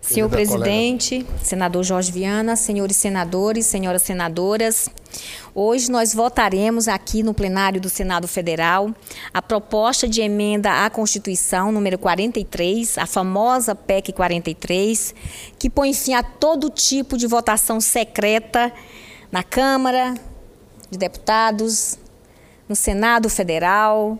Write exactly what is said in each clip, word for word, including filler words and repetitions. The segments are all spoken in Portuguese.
Senhor presidente, senador Jorge Viana, senhores senadores, senhoras senadoras, hoje nós votaremos aqui no plenário do Senado Federal a proposta de emenda à Constituição número quarenta e três, a famosa P E C quarenta e três, que põe fim a todo tipo de votação secreta na Câmara de Deputados, no Senado Federal,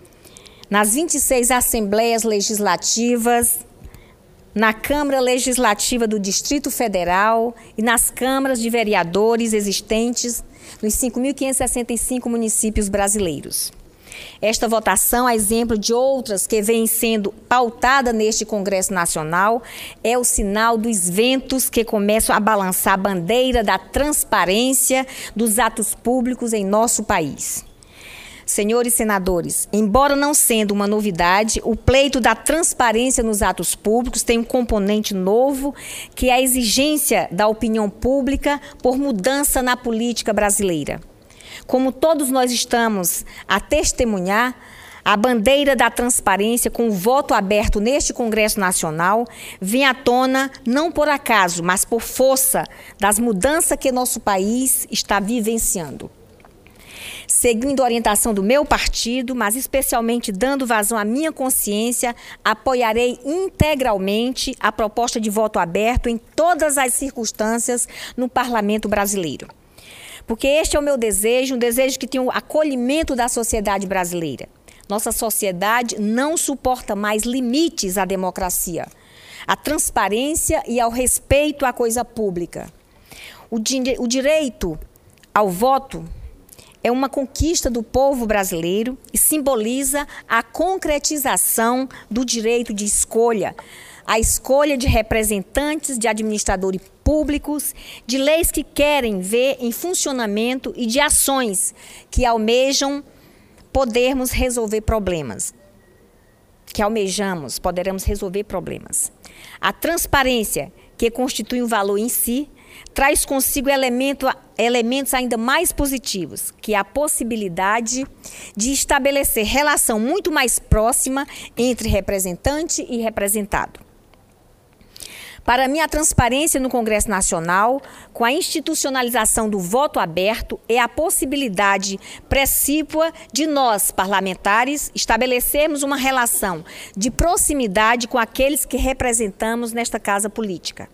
nas vinte e seis Assembleias Legislativas, na Câmara Legislativa do Distrito Federal e nas câmaras de vereadores existentes nos cinco mil quinhentos e sessenta e cinco municípios brasileiros. Esta votação, a exemplo de outras que vêm sendo pautada neste Congresso Nacional, é o sinal dos ventos que começam a balançar a bandeira da transparência dos atos públicos em nosso país. Senhores senadores, embora não sendo uma novidade, o pleito da transparência nos atos públicos tem um componente novo, que é a exigência da opinião pública por mudança na política brasileira. Como todos nós estamos a testemunhar, a bandeira da transparência com o voto aberto neste Congresso Nacional vem à tona não por acaso, mas por força das mudanças que nosso país está vivenciando. Seguindo a orientação do meu partido, mas especialmente dando vazão à minha consciência, apoiarei integralmente a proposta de voto aberto em todas as circunstâncias no Parlamento brasileiro. Porque este é o meu desejo, um desejo que tenha o acolhimento da sociedade brasileira. Nossa sociedade não suporta mais limites à democracia, à transparência e ao respeito à coisa pública. O, di- o direito ao voto é uma conquista do povo brasileiro e simboliza a concretização do direito de escolha, a escolha de representantes, de administradores públicos, de leis que querem ver em funcionamento e de ações que almejam podermos resolver problemas, que almejamos, poderemos resolver problemas. A transparência, que constitui um valor em si, traz consigo elemento, elementos ainda mais positivos, que é a possibilidade de estabelecer relação muito mais próxima entre representante e representado. Para mim, a transparência no Congresso Nacional, com a institucionalização do voto aberto, é a possibilidade precípua de nós, parlamentares, estabelecermos uma relação de proximidade com aqueles que representamos nesta casa política.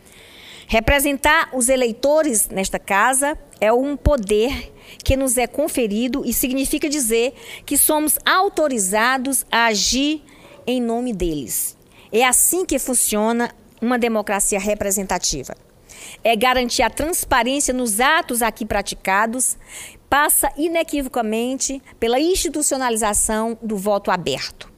Representar os eleitores nesta casa é um poder que nos é conferido e significa dizer que somos autorizados a agir em nome deles. É assim que funciona uma democracia representativa. É garantir a transparência nos atos aqui praticados, passa inequivocamente pela institucionalização do voto aberto.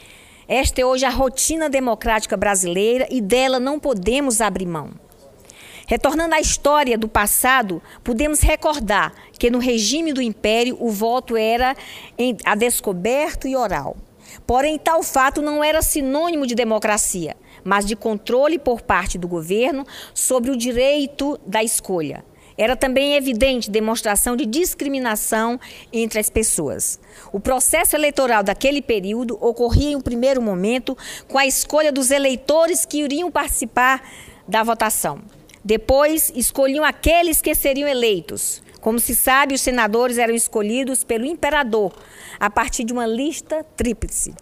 Esta é hoje a rotina democrática brasileira e dela não podemos abrir mão. Retornando à história do passado, podemos recordar que no regime do Império o voto era em, a descoberto e oral. Porém, tal fato não era sinônimo de democracia, mas de controle por parte do governo sobre o direito da escolha. Era também evidente demonstração de discriminação entre as pessoas. O processo eleitoral daquele período ocorria em um primeiro momento com a escolha dos eleitores que iriam participar da votação. Depois, escolhiam aqueles que seriam eleitos. Como se sabe, os senadores eram escolhidos pelo imperador, a partir de uma lista tríplice.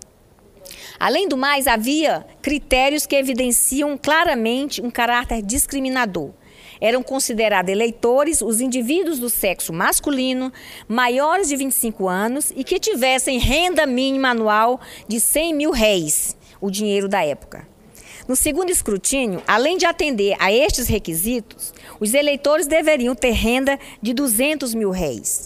Além do mais, havia critérios que evidenciam claramente um caráter discriminador. Eram considerados eleitores os indivíduos do sexo masculino, maiores de vinte e cinco anos e que tivessem renda mínima anual de cem mil réis, o dinheiro da época. No segundo escrutínio, além de atender a estes requisitos, os eleitores deveriam ter renda de duzentos mil réis.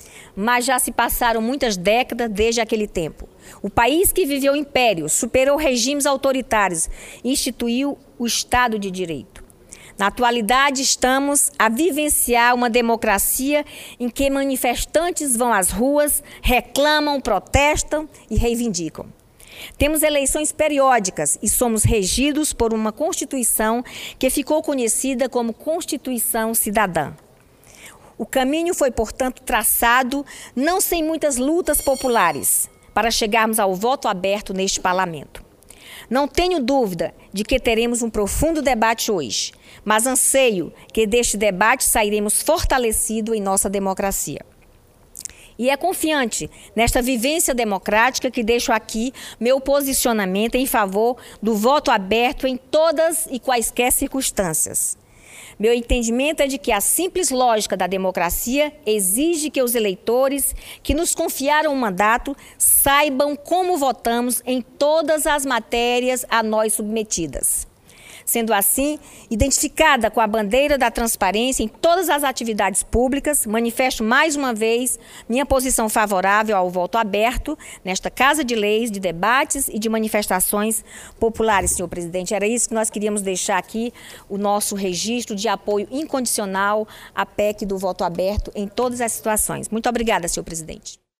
Mas já se passaram muitas décadas desde aquele tempo. O país que viveu o império superou regimes autoritários e instituiu o Estado de Direito. Na atualidade, estamos a vivenciar uma democracia em que manifestantes vão às ruas, reclamam, protestam e reivindicam. Temos eleições periódicas e somos regidos por uma Constituição que ficou conhecida como Constituição Cidadã. O caminho foi, portanto, traçado, não sem muitas lutas populares, para chegarmos ao voto aberto neste parlamento. Não tenho dúvida de que teremos um profundo debate hoje, mas anseio que deste debate sairemos fortalecidos em nossa democracia. E é confiante nesta vivência democrática que deixo aqui meu posicionamento em favor do voto aberto em todas e quaisquer circunstâncias. Meu entendimento é de que a simples lógica da democracia exige que os eleitores que nos confiaram o mandato saibam como votamos em todas as matérias a nós submetidas. Sendo assim, identificada com a bandeira da transparência em todas as atividades públicas, manifesto mais uma vez minha posição favorável ao voto aberto nesta Casa de Leis, de debates e de manifestações populares, senhor presidente. Era isso que nós queríamos deixar aqui, o nosso registro de apoio incondicional à P E C do voto aberto em todas as situações. Muito obrigada, senhor presidente.